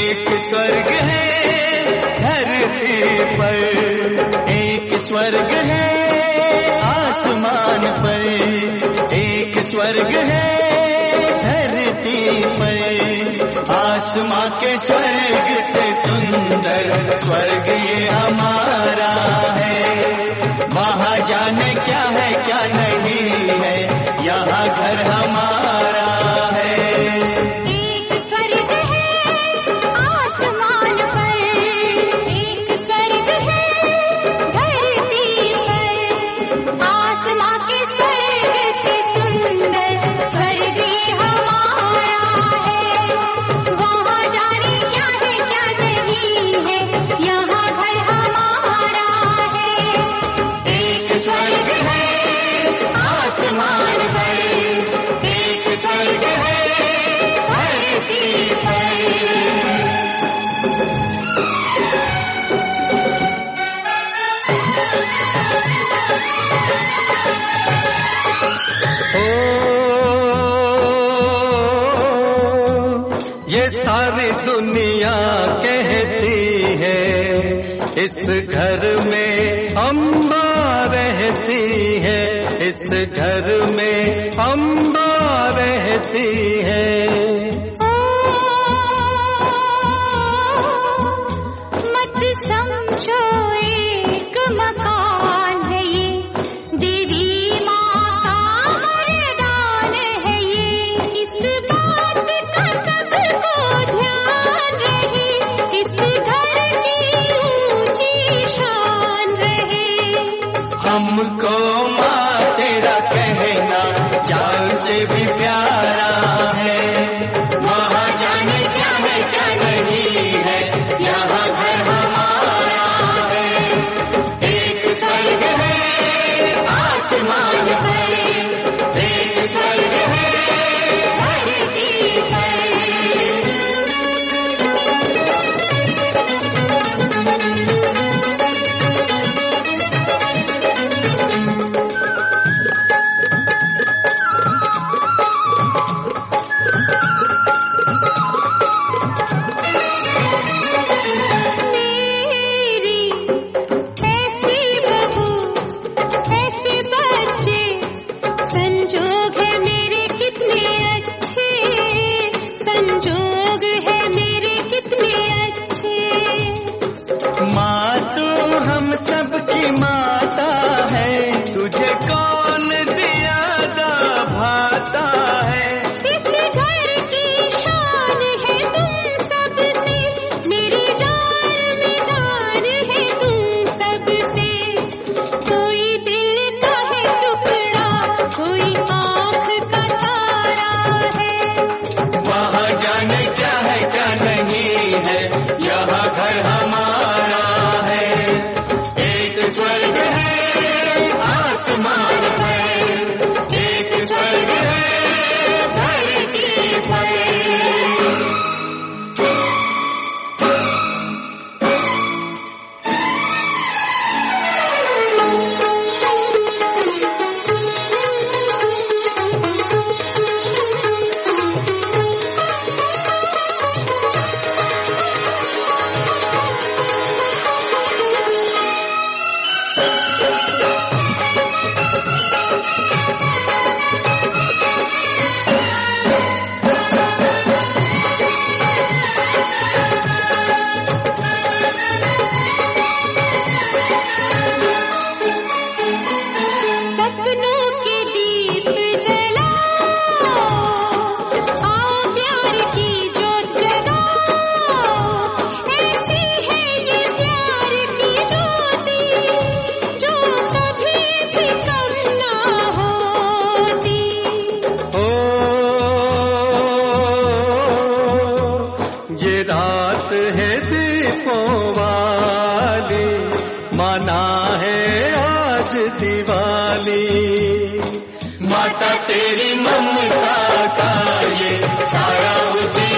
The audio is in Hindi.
एक स्वर्ग है धरती पर, एक स्वर्ग है आसमान पर, एक स्वर्ग है धरती पर, आसमां के स्वर्ग से सुंदर स्वर्ग ये हमारा है। वहाँ जाने क्या है क्या नहीं है, यहाँ घर हमारा है। एक स्वर्ग है आसमान पर, एक स्वर्ग है धरती पर, आसमां के स्वर्ग से सुंदर स्वर्ग ये हमारा है। वहाँ जाने क्या है क्या नहीं है, यहाँ घर हमारा है। एक स्वर्ग है आसमान पर, एक स्वर्ग है धरती पर। ये सारी दुनिया कहती है इस घर में अम्बा रहती है, इस घर में अम्बा रहती है। मत समझो एक मकान है ये, देवी माँ का वरदान है ये। इस बात का सबको ध्यान रहे, इस घर की ऊंची शान रहे। हमको माँ तेरा कहना जान से भी प्यारा है। वहाँ जाने क्या है क्या नहीं है, यहाँ घर हमारा है। एक स्वर्ग है आसमान पर, एक स्वर्ग है धरती पर। मेरी ऐसी बहू ऐसे बच्चे, संजोग है मेरे कितने अच्छे, संजोग है मेरे कितने अच्छे। माँ तू हम सबकी माता है, तुझे कौन ज्यादा भाता है। इस घर की शान है तुम सबसे, मेरी जान में जान है तुम सबसे। कोई दिल का है टुकड़ा, कोई आँख का तारा है। वहाँ जाने क्या है क्या नहीं है, यहाँ घर हमारा है। एक स्वर्ग है आसमान पर, एक स्वर्ग है धरती पर। सपनों के दीप जलाओ, आओ प्यार की जोत जगाओ। ऐसी है ये प्यार की ज्योति, जो कभी भी कम ना होती। ओ ये रात है दीपों वाली, माना है आज दिवाली। माता तेरी ममता का ये सारा उजियारा